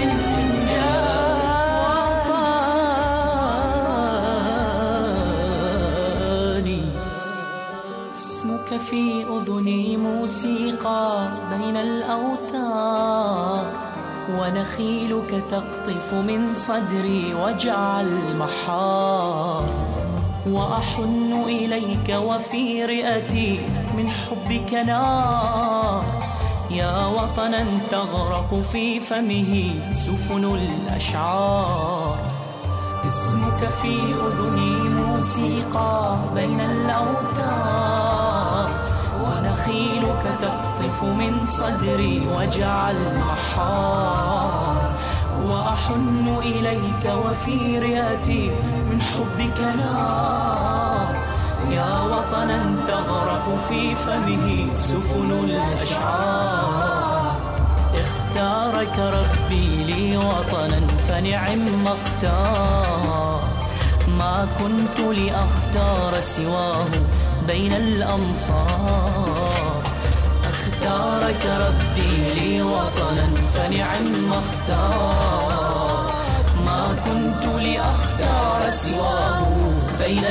الفنجان. اسمك في أذني موسيقى بين الأوتار، ونخيلك تقطف من صدري وجع المحار. وأحن إليك وفي رئتي من حبك نار، يا وطنا تغرق في فمه سفن الأشعار. اسمك في أذني موسيقى بين الأوتار، ونخيلك تقطف من صدري وجع المحار. وأحن إليك وفي رئتي من حبك نار، يا وطنا تغرق في فمه سفن الأشعار. اختارك ربي لي وطنا فنعم ما اختار، ما كنت لأختار سواه بين الأمصار. اختارك ربي لي وطنا فنعم ما اختار، ما كنت لأختار سواه بين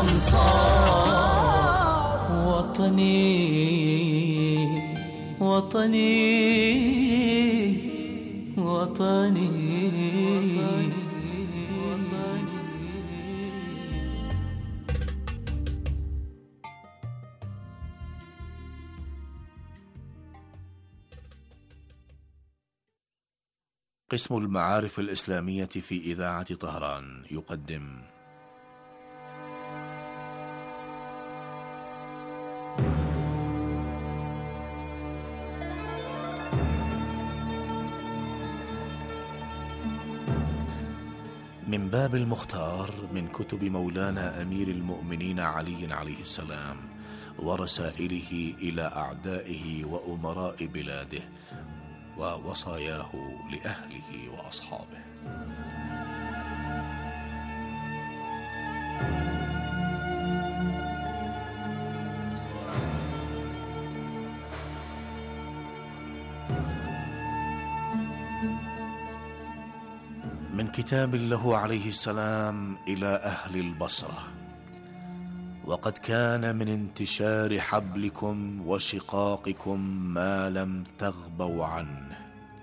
الأمصار. وطني وطني وطني قسم المعارف الإسلامية في إذاعة طهران يقدم من باب المختار من كتب مولانا أمير المؤمنين علي عليه السلام ورسائله إلى أعدائه وأمراء بلاده ووصاياه لأهله وأصحابه. من كتاب له عليه السلام إلى أهل البصرة. وقد كان من انتشار حبلكم وشقاقكم ما لم تغبوا عنه،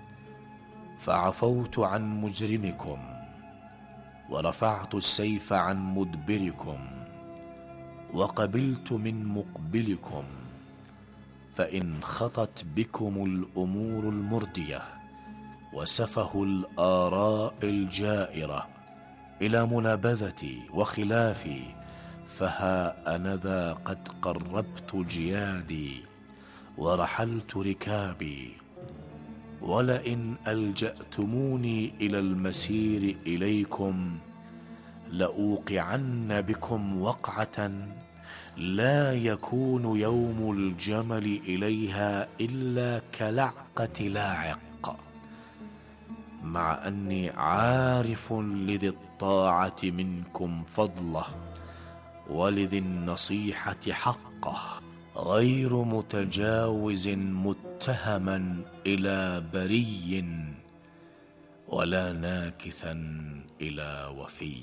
فعفوت عن مجرمكم ورفعت السيف عن مدبركم وقبلت من مقبلكم، فإن خطت بكم الأمور المردية وسفه الآراء الجائرة إلى منابذتي وخلافي، فها أنا ذا قد قربت جيادي ورحلت ركابي، ولئن ألجأتموني إلى المسير إليكم لأوقعن بكم وقعة لا يكون يوم الجمل إليها إلا كلعقة لاعق، مع أني عارف لذي الطاعة منكم فضله ولذي النصيحة حقه، غير متجاوز متهما إلى بري ولا ناكثا إلى وفي.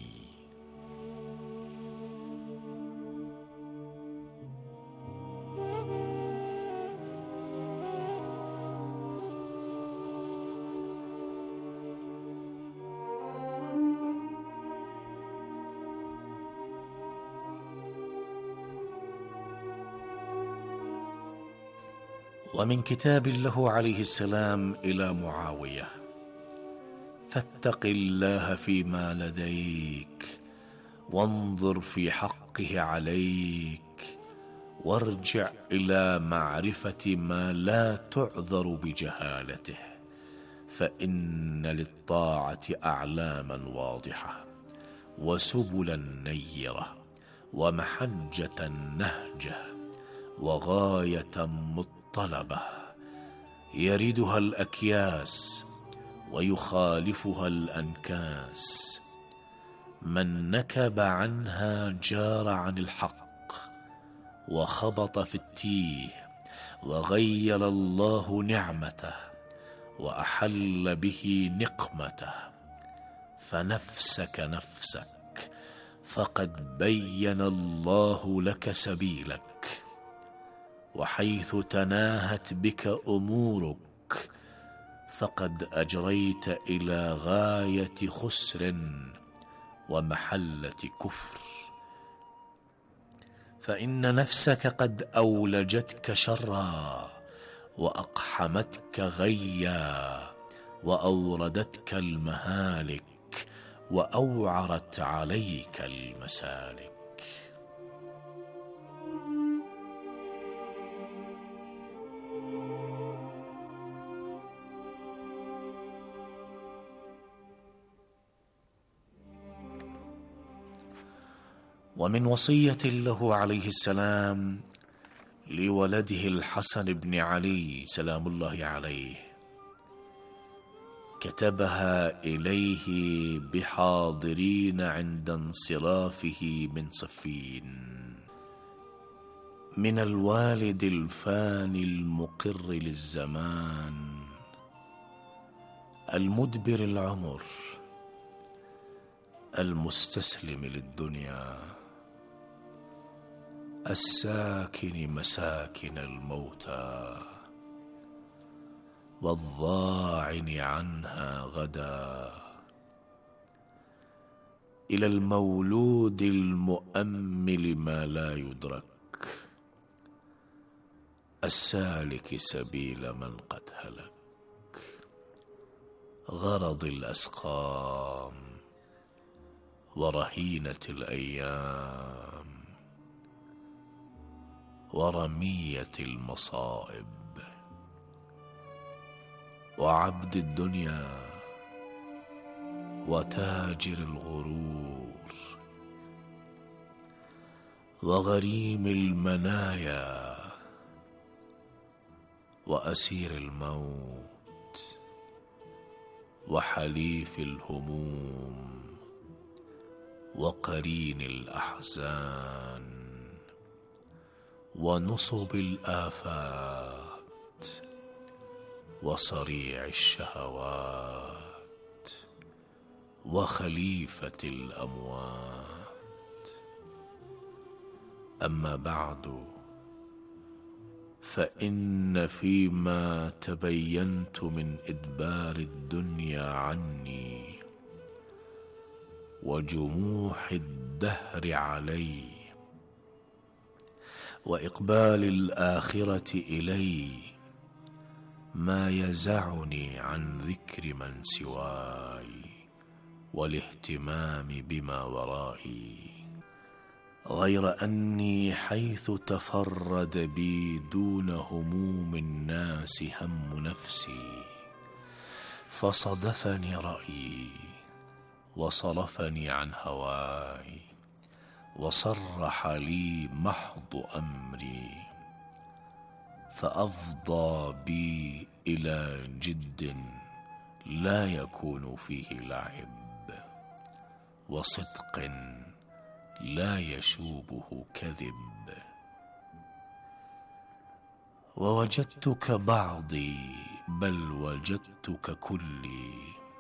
ومن كتاب له عليه السلام إلى معاوية: فاتق الله فيما لديك وانظر في حقه عليك، وارجع إلى معرفة ما لا تعذر بجهالته، فإن للطاعة أعلاما واضحة وسبلا نيرة ومحجة نهجة وغاية مطلبة يردها الأكياس ويخالفها الأنكاس، من نكب عنها جار عن الحق وخبط في التيه، وغير الله نعمته وأحل به نقمته، فنفسك نفسك فقد بين الله لك سبيلك، وحيث تناهت بك أمورك فقد أجريت إلى غاية خسر ومحلة كفر، فإن نفسك قد أولجتك شرا وأقحمتك غيا وأوردتك المهالك وأوعرت عليك المسالك. ومن وصية له عليه السلام لولده الحسن بن علي سلام الله عليه، كتبها إليه بحاضرين عند انصرافه من صفين: من الوالد الفاني المقر للزمان المدبر العمر المستسلم للدنيا الساكن مساكن الموتى والضاعن عنها غدا، إلى المولود المؤمل ما لا يدرك السالك سبيل من قد هلك، غرض الأسقام ورهينة الأيام ورمية المصائب، وعبد الدنيا وتاجر الغرور وغريم المنايا وأسير الموت وحليف الهموم وقرين الأحزان ونصب الآفات وصريع الشهوات وخليفة الأموات أما بعد، فإن فيما تبينت من إدبار الدنيا عني وجموح الدهر علي وإقبال الآخرة إلي ما يزعني عن ذكر من سواي والاهتمام بما ورائي، غير أني حيث تفرد بي دون هموم الناس هم نفسي فصدفني رأيي وصرفني عن هواي وصرح لي محض أمري، فأفضى بي إلى جد لا يكون فيه لعب، وصدق لا يشوبه كذب. ووجدتك بعضي بل وجدتك كلي،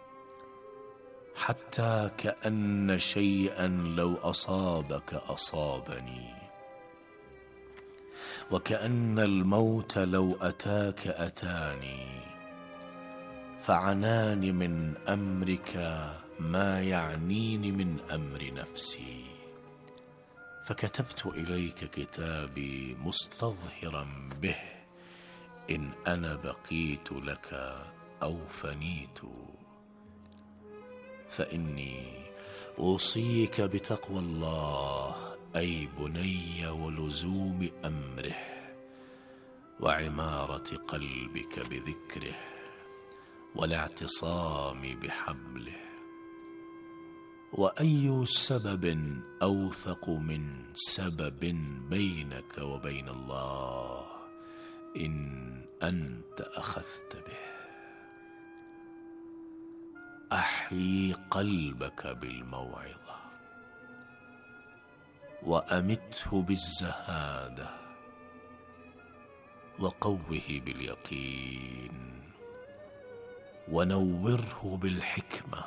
حتى كأن شيئا لو أصابك أصابني، وكأن الموت لو أتاك أتاني، فعناني من أمرك ما يعنيني من أمر نفسي، فكتبت إليك كتابي مستظهرا به إن أنا بقيت لك أو فنيت. فإني أوصيك بتقوى الله أي بني ولزوم أمره وعمارة قلبك بذكره والاعتصام بحبله. وأي سبب أوثق من سبب بينك وبين الله إن أنت أخذت به. أحيي قلبك بالموعظة وأمته بالزهادة وقوه باليقين ونوره بالحكمة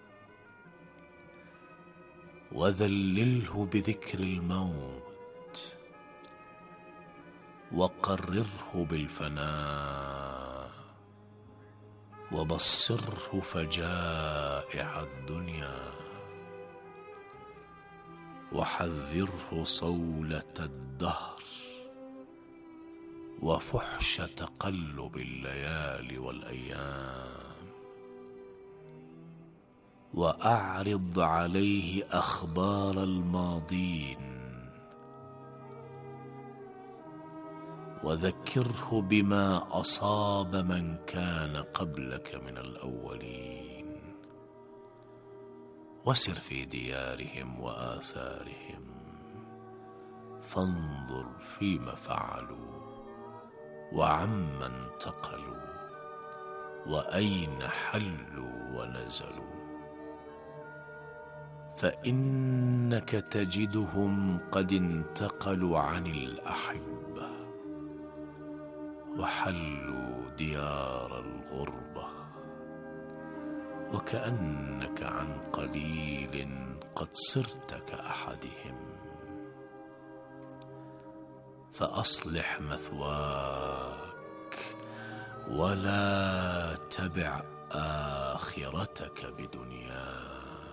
وذلله بذكر الموت وقرره بالفناء وبصره فجائع الدنيا وحذره صولة الدهر وفحش تقلب الليالي والأيام، وأعرض عليه أخبار الماضين وذكره بما أصاب من كان قبلك من الأولين، وسر في ديارهم وآثارهم فانظر فيما فعلوا وعمن انتقلوا وأين حلوا ونزلوا، فإنك تجدهم قد انتقلوا عن الأحبة وحلوا ديار الغربة، وكأنك عن قليل قد صرت كأحدهم. فأصلح مثواك ولا تبع آخرتك بدنياك.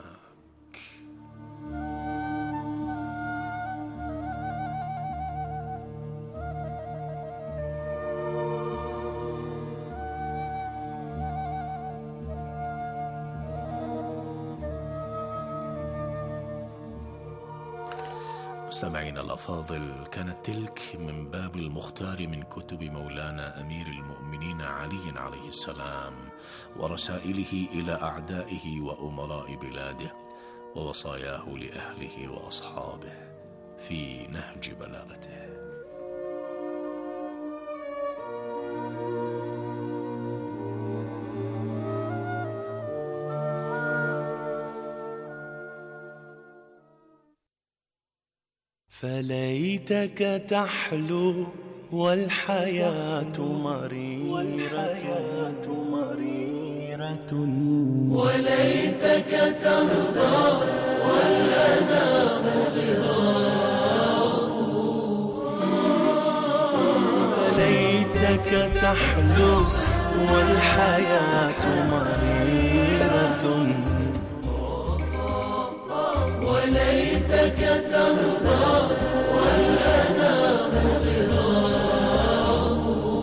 مستمعينا الأفاضل، كانت تلك من باب المختار من كتب مولانا أمير المؤمنين علي عليه السلام ورسائله إلى أعدائه وأمراء بلاده ووصاياه لأهله وأصحابه في نهج بلاغته. فليتك تحلو والحياة مريرة مريرة وليتك ترضى والأنام غراب وليتك تحلو والحياة مريرة وليتك ترضى والأنام غرام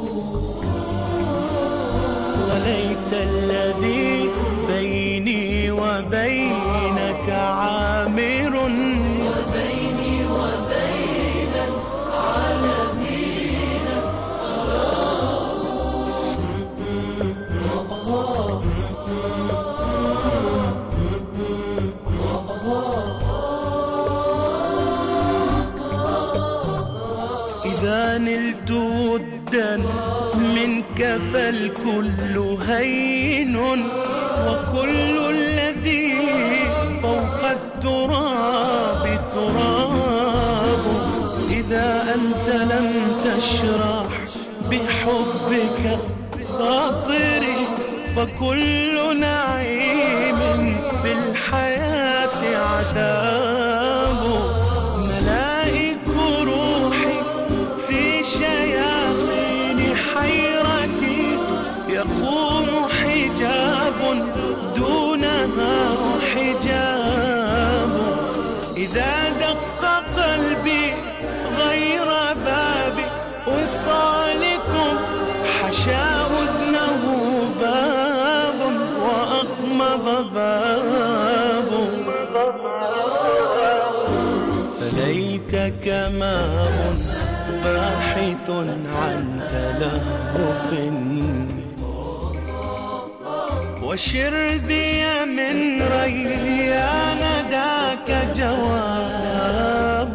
وليت الذي بيني وبينك عامر وبيني وبين العالمين إذا نلت ودا منك فالكل هين وكل الذي فوق التراب تراب إذا أنت لم تشرح بحبك خاطري فكل نعيم في الحياة عذاب ملائك روحي في شياطين حيرتي يقوم حجاب دونها حجاب إذا دق قلبي غير باب وصالكم حشا أذنه باب وأغمض باب فليتك ماء باحث عن تلهف وشربي من ريان ذاك جواب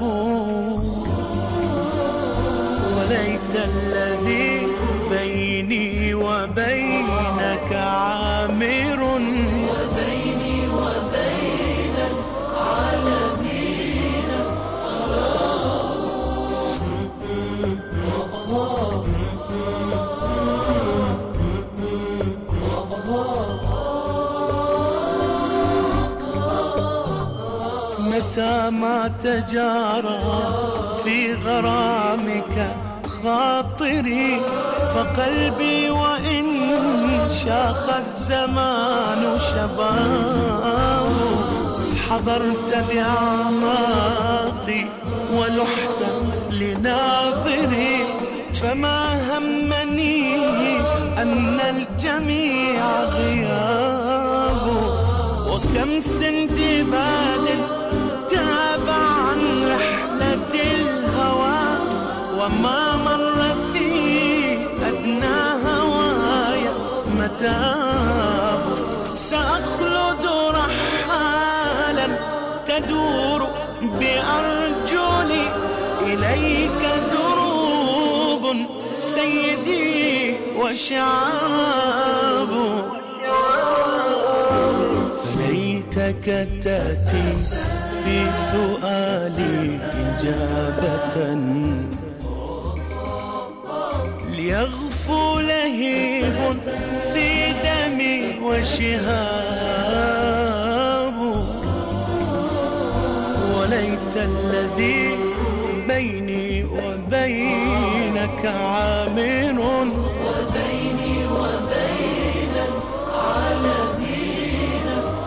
وليت الذي بيني وبينك عامر وبيني وبين العالمين متى ما تجارى في غرامك خاطري فقلبي وإن شاخ الزمان شباب حضرت بأعماقي ولحت لناظري فما همني أن الجميع غياب وكم سندباد تاب عن رحلة الهوى وما مر في أدنى هوايا متاب سأخلد رحالا تدور بأرجلي إليك دروب سيدي وشعاب ليتك تأتي في سؤالي إجابة ليغفو لهيب في دمي وشهاب وليت الذي بيني وبينك عامر وبيني وبين العالمين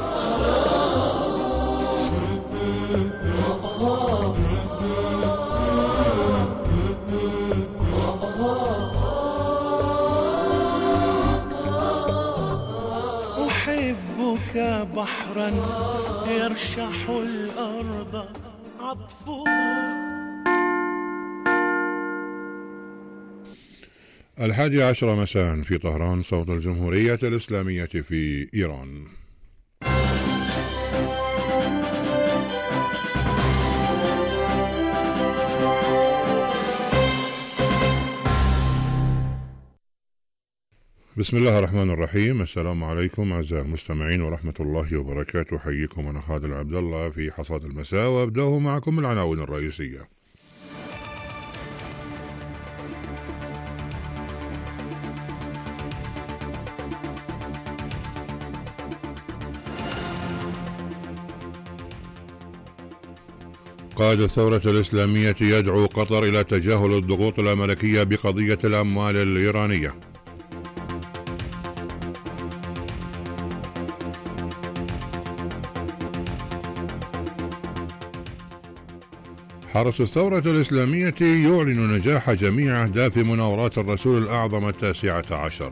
أحبك بحرا يرشح الأرض عطفه. الحادي عشر مساء في طهران، صوت الجمهورية الإسلامية في إيران. بسم الله الرحمن الرحيم. السلام عليكم أعزائي المستمعين ورحمة الله وبركاته. حييكم أنا خالد عبد الله في حصاد المساء، وأبدأه معكم العناوين الرئيسية. قائد الثورة الإسلامية يدعو قطر إلى تجاهل الضغوط الأمريكية بقضية الأموال الإيرانية. حرس الثورة الإسلامية يعلن نجاح جميع أهداف مناورات الرسول الأعظم التاسعة عشر.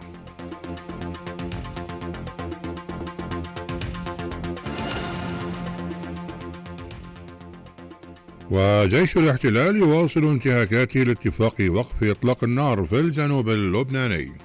وجيش الاحتلال يواصل انتهاكاته لاتفاق وقف إطلاق النار في الجنوب اللبناني.